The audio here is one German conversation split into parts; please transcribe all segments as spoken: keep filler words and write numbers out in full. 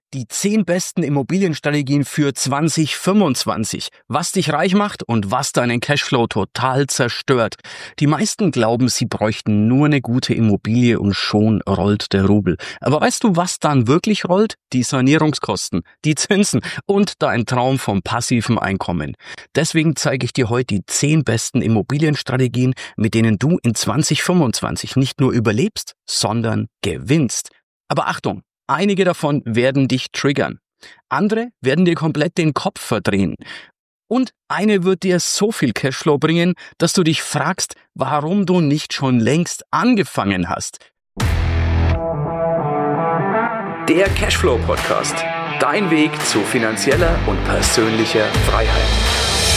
Die zehn besten Immobilienstrategien für zwanzig fünfundzwanzig. Was dich reich macht und was deinen Cashflow total zerstört. Die meisten glauben, sie bräuchten nur eine gute Immobilie und schon rollt der Rubel. Aber weißt du, was dann wirklich rollt? Die Sanierungskosten, die Zinsen und dein Traum vom passiven Einkommen. Deswegen zeige ich dir heute die zehn besten Immobilienstrategien, mit denen du in zwanzig fünfundzwanzig nicht nur überlebst, sondern gewinnst. Aber Achtung! Einige davon werden dich triggern. Andere werden dir komplett den Kopf verdrehen. Und eine wird dir so viel Cashflow bringen, dass du dich fragst, warum du nicht schon längst angefangen hast. Der Cashflow Podcast. Dein Weg zu finanzieller und persönlicher Freiheit.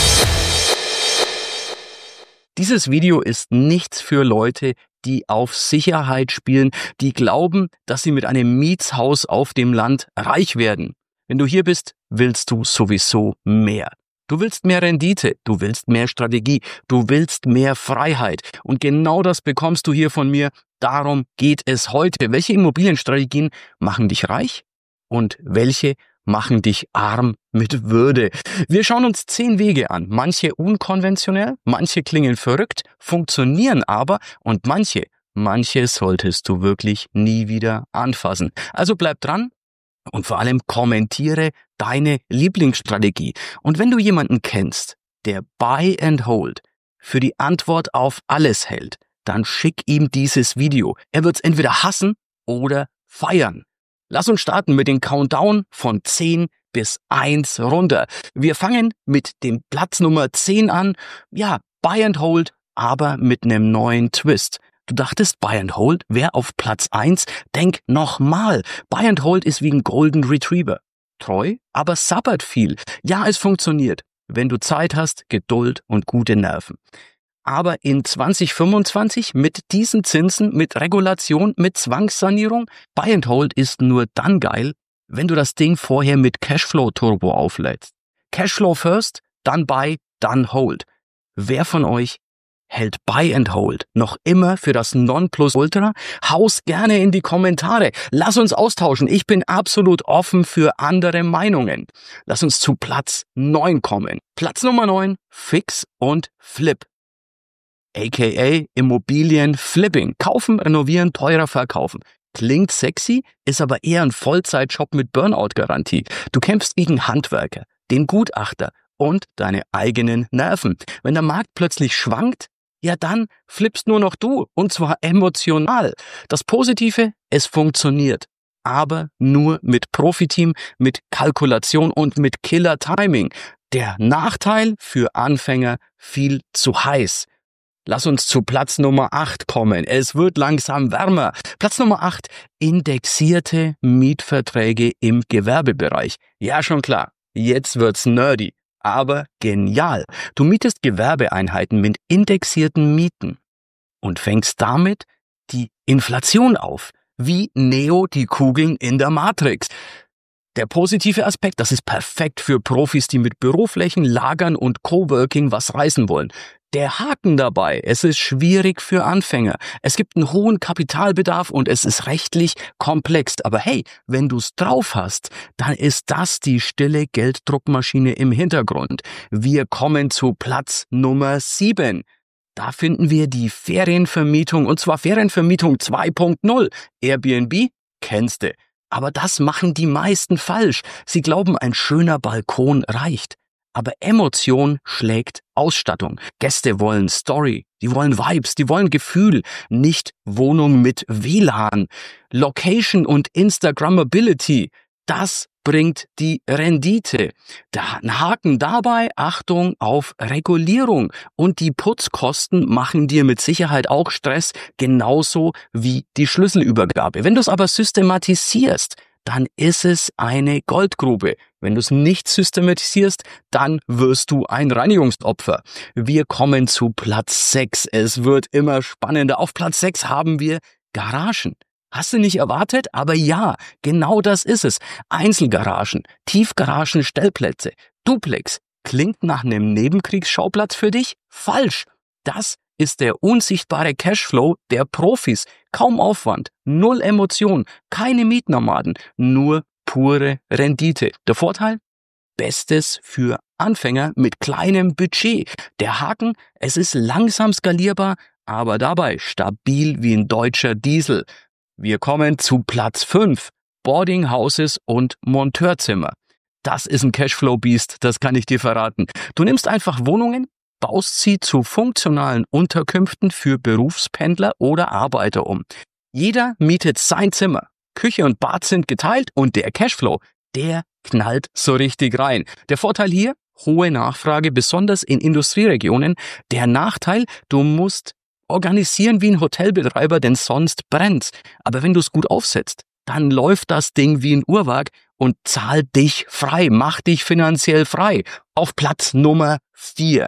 Dieses Video ist nichts für Leute, die auf Sicherheit spielen, die glauben, dass sie mit einem Mietshaus auf dem Land reich werden. Wenn du hier bist, willst du sowieso mehr. Du willst mehr Rendite, du willst mehr Strategie, du willst mehr Freiheit. Und genau das bekommst du hier von mir. Darum geht es heute. Welche Immobilienstrategien machen dich reich und welche machen dich arm mit Würde? Wir schauen uns zehn Wege an. Manche unkonventionell, manche klingen verrückt, funktionieren aber und manche, manche solltest du wirklich nie wieder anfassen. Also bleib dran und vor allem kommentiere deine Lieblingsstrategie. Und wenn du jemanden kennst, der Buy and Hold für die Antwort auf alles hält, dann schick ihm dieses Video. Er wird es entweder hassen oder feiern. Lass uns starten mit dem Countdown von zehn bis eins runter. Wir fangen mit dem Platz Nummer zehn an. Ja, Buy and Hold, aber mit einem neuen Twist. Du dachtest, Buy and Hold wäre auf Platz eins? Denk nochmal. Buy and Hold ist wie ein Golden Retriever. Treu, aber sabbert viel. Ja, es funktioniert, wenn du Zeit hast, Geduld und gute Nerven. Aber in zwanzig fünfundzwanzig mit diesen Zinsen, mit Regulation, mit Zwangssanierung, Buy and Hold ist nur dann geil, wenn du das Ding vorher mit Cashflow Turbo auflädst. Cashflow first, dann Buy, dann Hold. Wer von euch hält Buy and Hold noch immer für das Nonplusultra? Haus gerne in die Kommentare. Lass uns austauschen. Ich bin absolut offen für andere Meinungen. Lass uns zu Platz neun kommen. Platz Nummer neun, Fix und Flip. aka Immobilien Flipping. Kaufen, renovieren, teurer verkaufen. Klingt sexy, ist aber eher ein Vollzeitjob mit Burnout-Garantie. Du kämpfst gegen Handwerker, den Gutachter und deine eigenen Nerven. Wenn der Markt plötzlich schwankt, ja dann flippst nur noch du, und zwar emotional. Das Positive, es funktioniert. Aber nur mit Profiteam, mit Kalkulation und mit Killer-Timing. Der Nachteil für Anfänger viel zu heiß. Lass uns zu Platz Nummer acht kommen. Es wird langsam wärmer. Platz Nummer acht, indexierte Mietverträge im Gewerbebereich. Ja, schon klar, jetzt wird's nerdy, aber genial. Du mietest Gewerbeeinheiten mit indexierten Mieten und fängst damit die Inflation auf, wie Neo die Kugeln in der Matrix. Der positive Aspekt, das ist perfekt für Profis, die mit Büroflächen, Lagern und Coworking was reißen wollen. Der Haken dabei, es ist schwierig für Anfänger. Es gibt einen hohen Kapitalbedarf und es ist rechtlich komplex. Aber hey, wenn du's drauf hast, dann ist das die stille Gelddruckmaschine im Hintergrund. Wir kommen zu Platz Nummer sieben. Da finden wir die Ferienvermietung, und zwar Ferienvermietung zwei Punkt null. Airbnb, kennst du. Aber das machen die meisten falsch. Sie glauben, ein schöner Balkon reicht. Aber Emotion schlägt Ausstattung. Gäste wollen Story, die wollen Vibes, die wollen Gefühl, nicht Wohnung mit W L A N. Location und Instagrammability, das bringt die Rendite. Da ein Haken dabei, Achtung auf Regulierung. Und die Putzkosten machen dir mit Sicherheit auch Stress, genauso wie die Schlüsselübergabe. Wenn du es aber systematisierst, dann ist es eine Goldgrube. Wenn du es nicht systematisierst, dann wirst du ein Reinigungsopfer. Wir kommen zu Platz sechs. Es wird immer spannender. Auf Platz sechs haben wir Garagen. Hast du nicht erwartet? Aber ja, genau das ist es. Einzelgaragen, Tiefgaragen, Stellplätze, Duplex. Klingt nach einem Nebenkriegsschauplatz für dich? Falsch. Das ist der unsichtbare Cashflow der Profis. Kaum Aufwand, null Emotion, keine Mietnomaden, nur pure Rendite. Der Vorteil? Bestes für Anfänger mit kleinem Budget. Der Haken? Es ist langsam skalierbar, aber dabei stabil wie ein deutscher Diesel. Wir kommen zu Platz fünf. Boarding Houses und Monteurzimmer. Das ist ein Cashflow-Biest, das kann ich dir verraten. Du nimmst einfach Wohnungen, baust sie zu funktionalen Unterkünften für Berufspendler oder Arbeiter um. Jeder mietet sein Zimmer. Küche und Bad sind geteilt und der Cashflow, der knallt so richtig rein. Der Vorteil hier? Hohe Nachfrage, besonders in Industrieregionen. Der Nachteil? Du musst organisieren wie ein Hotelbetreiber, denn sonst brennt's. Aber wenn du es gut aufsetzt, dann läuft das Ding wie ein Uhrwerk und zahl dich frei, mach dich finanziell frei. Auf Platz Nummer vier.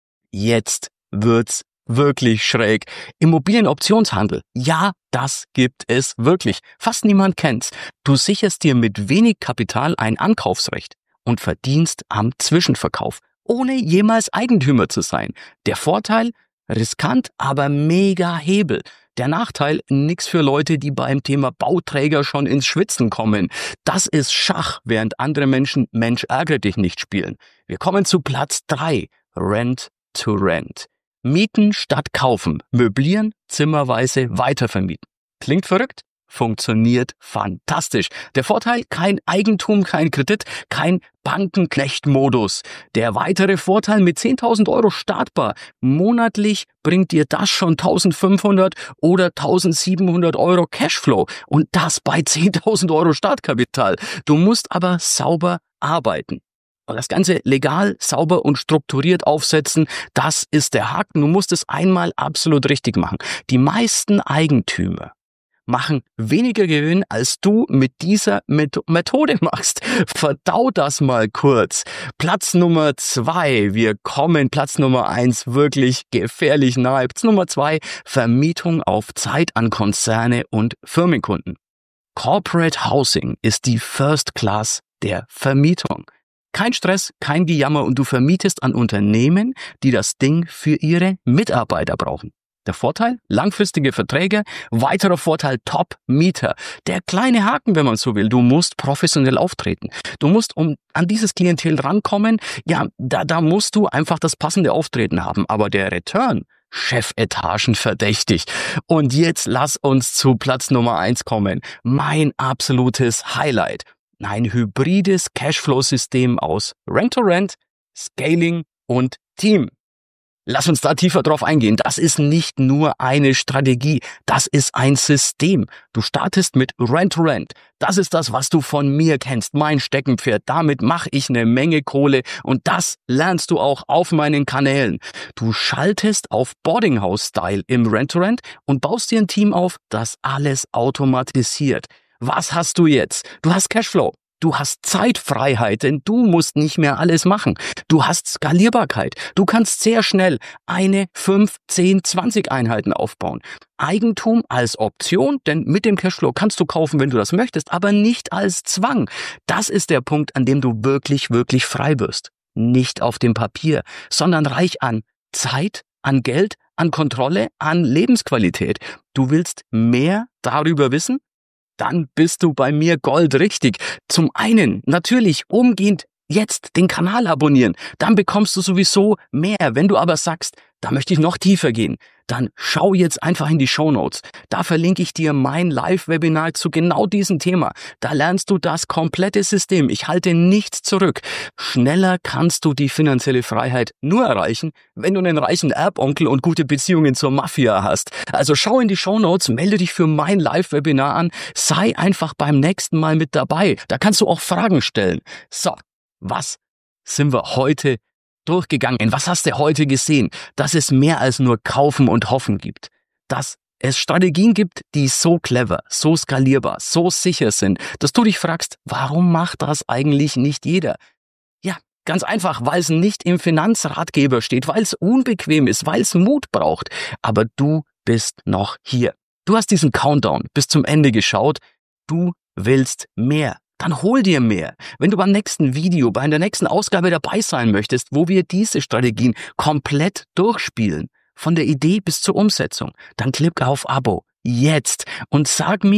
Jetzt wird's wirklich schräg. Immobilienoptionshandel. Ja, das gibt es wirklich. Fast niemand kennt's. Du sicherst dir mit wenig Kapital ein Ankaufsrecht und verdienst am Zwischenverkauf, ohne jemals Eigentümer zu sein. Der Vorteil? Riskant, aber mega Hebel. Der Nachteil? Nix für Leute, die beim Thema Bauträger schon ins Schwitzen kommen. Das ist Schach, während andere Menschen Mensch ärgere dich nicht spielen. Wir kommen zu Platz drei. Rent to Rent. Mieten statt kaufen, möblieren, zimmerweise weitervermieten. Klingt verrückt? Funktioniert fantastisch. Der Vorteil? Kein Eigentum, kein Kredit, kein Bankenknecht-Modus. Der weitere Vorteil mit zehntausend Euro startbar. Monatlich bringt dir das schon eintausendfünfhundert oder eintausendsiebenhundert Euro Cashflow. Und das bei zehntausend Euro Startkapital. Du musst aber sauber arbeiten. Und das Ganze legal, sauber und strukturiert aufsetzen, das ist der Haken. Du musst es einmal absolut richtig machen. Die meisten Eigentümer machen weniger Gewinn, als du mit dieser Methode machst. Verdau das mal kurz. Platz Nummer zwei. Wir kommen Platz Nummer eins wirklich gefährlich nahe. Platz Nummer zwei. Vermietung auf Zeit an Konzerne und Firmenkunden. Corporate Housing ist die First Class der Vermietung. Kein Stress, kein Gejammer und du vermietest an Unternehmen, die das Ding für ihre Mitarbeiter brauchen. Der Vorteil? Langfristige Verträge. Weiterer Vorteil? Top-Mieter. Der kleine Haken, wenn man so will. Du musst professionell auftreten. Du musst, um an dieses Klientel rankommen, ja, da, da musst du einfach das passende Auftreten haben. Aber der Return? Chefetagen verdächtig. Und jetzt lass uns zu Platz Nummer eins kommen. Mein absolutes Highlight. Ein hybrides Cashflow-System aus Rent-to-Rent, Scaling und Team. Lass uns da tiefer drauf eingehen. Das ist nicht nur eine Strategie, das ist ein System. Du startest mit Rent-to-Rent. Das ist das, was du von mir kennst, mein Steckenpferd. Damit mache ich eine Menge Kohle und das lernst du auch auf meinen Kanälen. Du schaltest auf Boarding House-Style im Rent-to-Rent und baust dir ein Team auf, das alles automatisiert. Was hast du jetzt? Du hast Cashflow. Du hast Zeitfreiheit, denn du musst nicht mehr alles machen. Du hast Skalierbarkeit. Du kannst sehr schnell eine, fünf, zehn, zwanzig Einheiten aufbauen. Eigentum als Option, denn mit dem Cashflow kannst du kaufen, wenn du das möchtest, aber nicht als Zwang. Das ist der Punkt, an dem du wirklich, wirklich frei wirst. Nicht auf dem Papier, sondern reich an Zeit, an Geld, an Kontrolle, an Lebensqualität. Du willst mehr darüber wissen? Dann bist du bei mir goldrichtig. Zum einen natürlich umgehend jetzt den Kanal abonnieren. Dann bekommst du sowieso mehr. Wenn du aber sagst, da möchte ich noch tiefer gehen, dann schau jetzt einfach in die Shownotes. Da verlinke ich dir mein Live-Webinar zu genau diesem Thema. Da lernst du das komplette System. Ich halte nichts zurück. Schneller kannst du die finanzielle Freiheit nur erreichen, wenn du einen reichen Erbonkel und gute Beziehungen zur Mafia hast. Also schau in die Shownotes, melde dich für mein Live-Webinar an. Sei einfach beim nächsten Mal mit dabei. Da kannst du auch Fragen stellen. So, was sind wir heute durchgegangen? Was hast du heute gesehen? Dass es mehr als nur Kaufen und Hoffen gibt. Dass es Strategien gibt, die so clever, so skalierbar, so sicher sind, dass du dich fragst, warum macht das eigentlich nicht jeder? Ja, ganz einfach, weil es nicht im Finanzratgeber steht, weil es unbequem ist, weil es Mut braucht. Aber du bist noch hier. Du hast diesen Countdown bis zum Ende geschaut. Du willst mehr. Dann hol dir mehr. Wenn du beim nächsten Video, bei der nächsten Ausgabe dabei sein möchtest, wo wir diese Strategien komplett durchspielen, von der Idee bis zur Umsetzung, dann klick auf Abo. Jetzt. Und sag mir,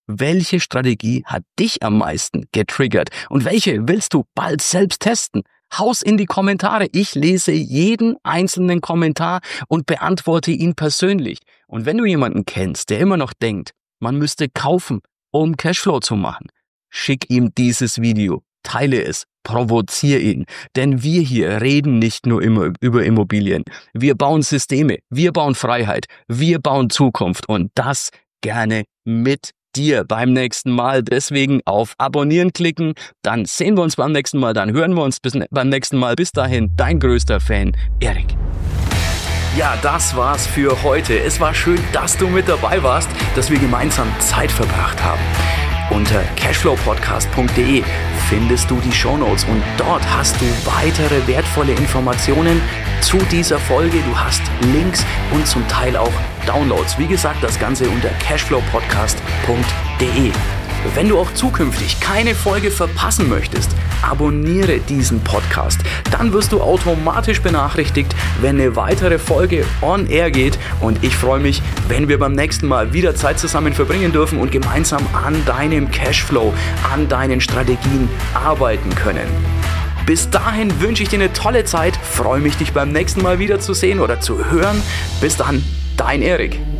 welche Strategie hat dich am meisten getriggert und welche willst du bald selbst testen? Haus in die Kommentare. Ich lese jeden einzelnen Kommentar und beantworte ihn persönlich. Und wenn du jemanden kennst, der immer noch denkt, man müsste kaufen, um Cashflow zu machen, schick ihm dieses Video, teile es, provoziere ihn. Denn wir hier reden nicht nur immer über Immobilien. Wir bauen Systeme, wir bauen Freiheit, wir bauen Zukunft und das gerne mit dir beim nächsten Mal. Deswegen auf Abonnieren klicken, dann sehen wir uns beim nächsten Mal, dann hören wir uns bis, beim nächsten Mal. Bis dahin, dein größter Fan, Erik. Ja, das war's für heute. Es war schön, dass du mit dabei warst, dass wir gemeinsam Zeit verbracht haben. Unter cashflow podcast punkt de findest du die Shownotes und dort hast du weitere wertvolle Informationen zu dieser Folge. Du hast Links und zum Teil auch Downloads. Wie gesagt, das Ganze unter cashflow podcast punkt de. Wenn du auch zukünftig keine Folge verpassen möchtest, abonniere diesen Podcast. Dann wirst du automatisch benachrichtigt, wenn eine weitere Folge on air geht. Und ich freue mich, wenn wir beim nächsten Mal wieder Zeit zusammen verbringen dürfen und gemeinsam an deinem Cashflow, an deinen Strategien arbeiten können. Bis dahin wünsche ich dir eine tolle Zeit. Freue mich, dich beim nächsten Mal wieder zu sehen oder zu hören. Bis dann, dein Erik.